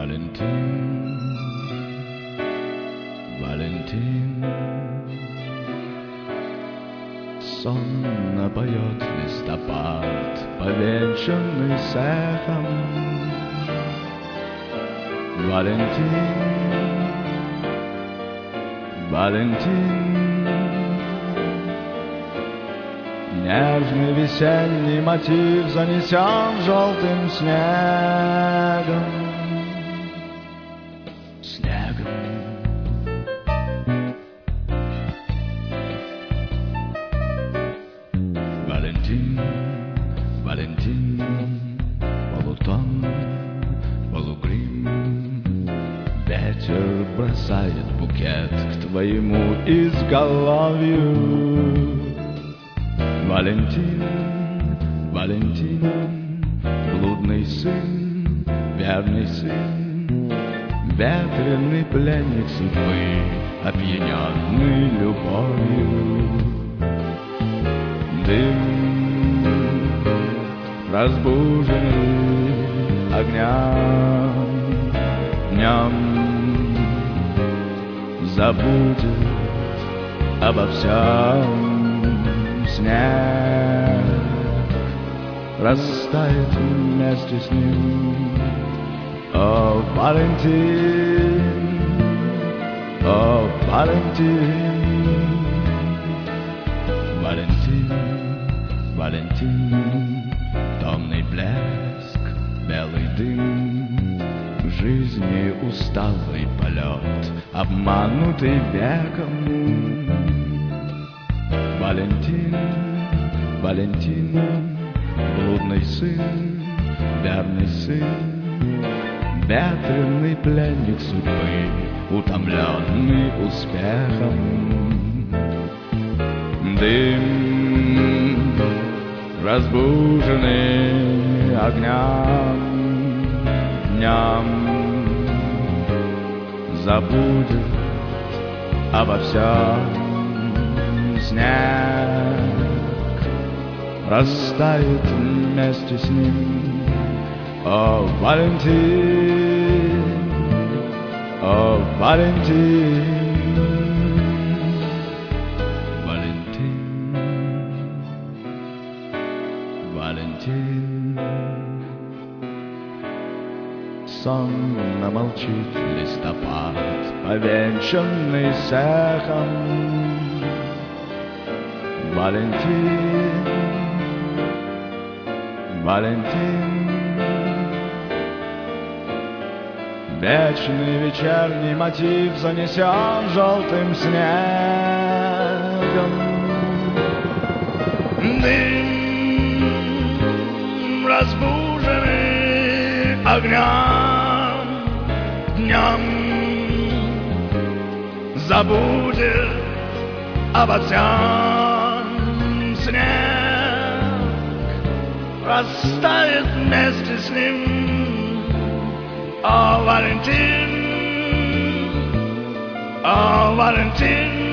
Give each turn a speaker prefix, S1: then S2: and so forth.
S1: Валентин, Валентин, сонно поет листопад, повенчанный сехом. Валентин, Валентин, нежный весенний мотив занесен желтым снегом. Валентин, Валентин, полутон, полугрим, ветер бросает букет к твоему изголовью. Валентин, Валентин, блудный сын, верный сын, ветреный пленник судьбы, опьяненный любовью. Дым, разбуженный огнем, днем забудет обо всем снег, растает вместе с ним. О, Валентин, о, Валентин, Валентин, Валентин, томный блеск, белый дым, жизни усталый полет, обманутый веком. Валентин, Валентин, блудный сын, верный сын, ветреный пленник судьбы, утомленный успехом. Дым, разбуженный огнем, днем забудет обо всем снег, растает вместе с ним. О, Валентин, о, Валентин, Валентин, сонно молчит листопад, повенчанный сехом. Валентин, Валентин, вечный вечерний мотив занесен желтым снегом. Дым, разбуженный огнем, днем забудет обо всем снег, растает вместе с ним. О, Валентин, о, Валентин,